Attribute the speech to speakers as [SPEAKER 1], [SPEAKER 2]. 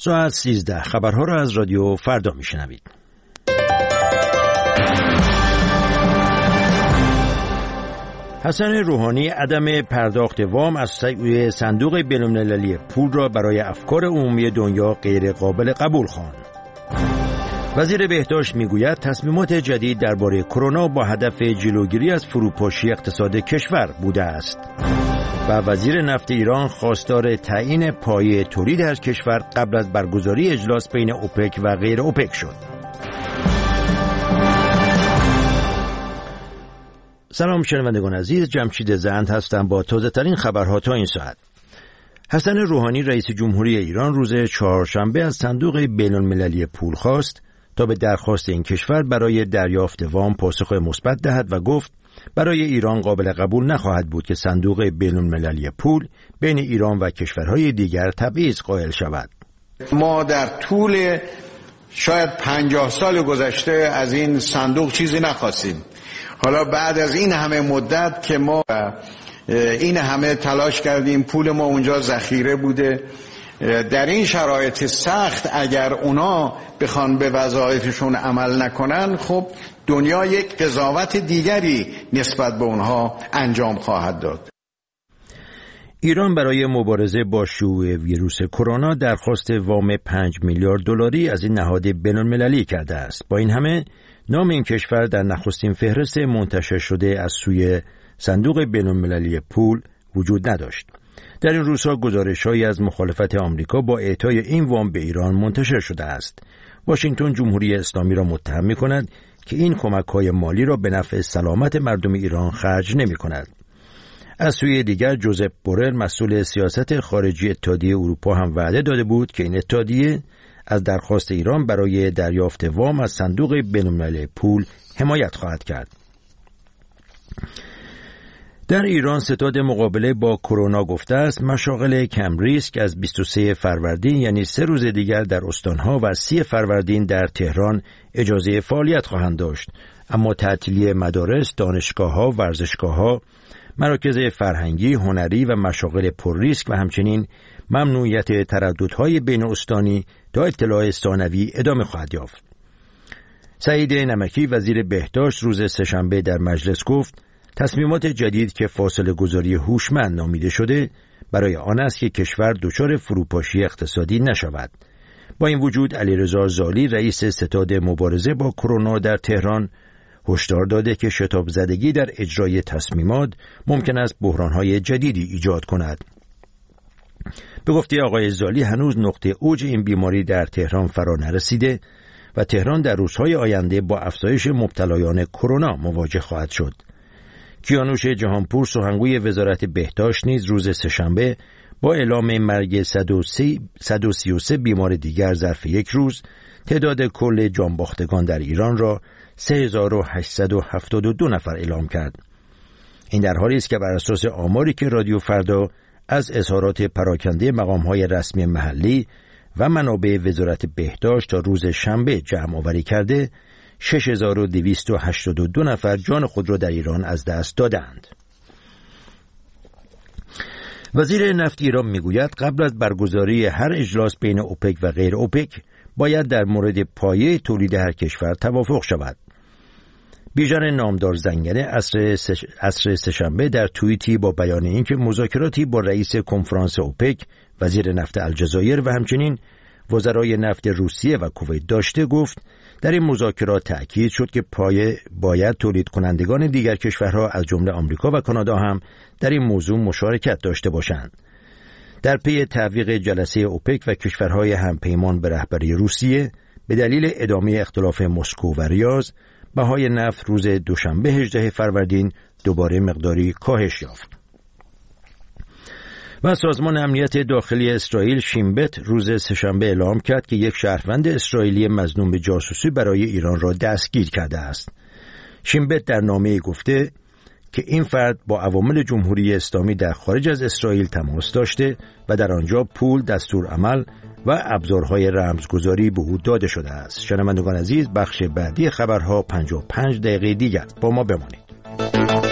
[SPEAKER 1] ساعت 13 خبرها را از رادیو فردا میشنوید. حسن روحانی عدم پرداخت وام از سوی صندوق بین‌المللی پول را برای افکار عمومی دنیا غیر قابل قبول خواند. وزیر بهداشت میگوید تصمیمات جدید درباره کرونا با هدف جلوگیری از فروپاشی اقتصاد کشور بوده است. و وزیر نفت ایران خواستار تعیین پایه تولید هر کشور قبل از برگزاری اجلاس بین اوپک و غیر اوپک شد. سلام شنوندگان عزیز، جمشید زند هستم با تازه ترین خبرها تا این ساعت. حسن روحانی رئیس جمهوری ایران روز چهارشنبه از صندوق بین‌المللی پول خواست تا به درخواست این کشور برای دریافت وام پاسخ مثبت دهد و گفت برای ایران قابل قبول نخواهد بود که صندوق بین‌المللی پول بین ایران و کشورهای دیگر تبعیض قائل شود.
[SPEAKER 2] ما در طول شاید 50 سال گذشته از این صندوق چیزی نخواستیم. حالا بعد از این همه مدت که ما این همه تلاش کردیم، پول ما اونجا ذخیره بوده، در این شرایط سخت اگر اونا بخوان به وظایفشون عمل نکنن، خب دنیا یک قضاوت دیگری نسبت به اونها انجام خواهد داد.
[SPEAKER 1] ایران برای مبارزه با شیوع ویروس کرونا درخواست وام 5 میلیارد دلاری از این نهاد بین‌المللی کرده است. با این همه نام این کشور در نخستین فهرست منتشر شده از سوی صندوق بین‌المللی پول وجود نداشت. در این روزها گزارش‌هایی از مخالفت آمریکا با اعطای این وام به ایران منتشر شده است. واشنگتن جمهوری اسلامی را متهم می‌کند که این کمک‌های مالی را به نفع سلامت مردم ایران خرج نمی‌کند. از سوی دیگر جوزپ بورل مسئول سیاست خارجی اتحادیه اروپا هم وعده داده بود که این اتحادیه از درخواست ایران برای دریافت وام از صندوق بین‌المللی پول حمایت خواهد کرد. در ایران ستاد مقابله با کرونا گفته است مشاغل کم ریسک از 23 فروردین یعنی 3 روز دیگر در استانها و 30 فروردین در تهران اجازه فعالیت خواهند داشت، اما تعطیلی مدارس، دانشگاه‌ها، ورزشگاه‌ها، مراکز فرهنگی، هنری و مشاغل پر ریسک و همچنین ممنوعیت ترددهای بین استانی تا اطلاع ثانوی ادامه خواهد یافت. سعید نمکی وزیر بهداشت روز سه‌شنبه در مجلس گفت تصمیمات جدید که فاصله گذاری هوشمند نامیده شده برای آن است که کشور دچار فروپاشی اقتصادی نشود. با این وجود علیرضا زالی رئیس ستاد مبارزه با کرونا در تهران هشدار داده که شتاب زدگی در اجرای تصمیمات ممکن است بحران‌های جدیدی ایجاد کند. به گفته آقای زالی هنوز نقطه اوج این بیماری در تهران فرا نرسیده و تهران در روزهای آینده با افزایش مبتلایان کرونا مواجه خواهد شد. کیانوش جهانپور سخنگوی وزارت بهداشت نیز روز سه‌شنبه با اعلام مرگ 133 بیمار دیگر ظرف یک روز تعداد کل جانباختگان در ایران را 3872 نفر اعلام کرد. این در حالی است که بر اساس آماری که رادیو فردا از اظهارات پراکنده مقام‌های رسمی محلی و منابع وزارت بهداشت تا روز شنبه جمع آوری کرده 6282 نفر جان خود را در ایران از دست دادند. وزیر نفت ایران میگوید قبل از برگزاری هر اجلاس بین اوپک و غیر اوپک باید در مورد پایه تولید هر کشور توافق شود. بیژن نامدار زنگنه عصر سه‌شنبه در توییتی با بیان اینکه مذاکراتی با رئیس کنفرانس اوپک، وزیر نفت الجزایر و همچنین وزرای نفت روسیه و کویت داشته گفت در این مذاکرات تأکید شد که باید تولید کنندگان دیگر کشورها از جمله آمریکا و کانادا هم در این موضوع مشارکت داشته باشند. در پی تعویق جلسه اوپک و کشورهای همپیمان به رهبری روسیه به دلیل ادامه اختلاف مسکو و ریاض، بهای نفت روز دوشنبه 18 فروردین دوباره مقداری کاهش یافت. و سازمان امنیت داخلی اسرائیل شین بت روز سه‌شنبه اعلام کرد که یک شهروند اسرائیلی مظنون به جاسوسی برای ایران را دستگیر کرده است. شین بت در نامه‌ای گفته که این فرد با عوامل جمهوری اسلامی در خارج از اسرائیل تماس داشته و در آنجا پول، دستورالعمل و ابزارهای رمزگذاری به او داده شده است. شنوندگان عزیز، بخش بعدی خبرها 55 دقیقه دیگر با ما بمانید.